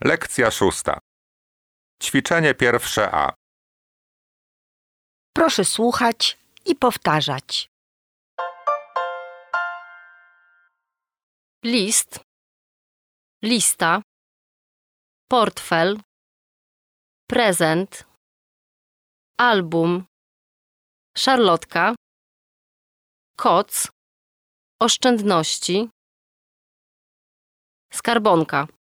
Lekcja 6. Ćwiczenie pierwsze A. Proszę słuchać i powtarzać. List, lista, portfel, prezent, album, szarlotka, koc, oszczędności, skarbonka.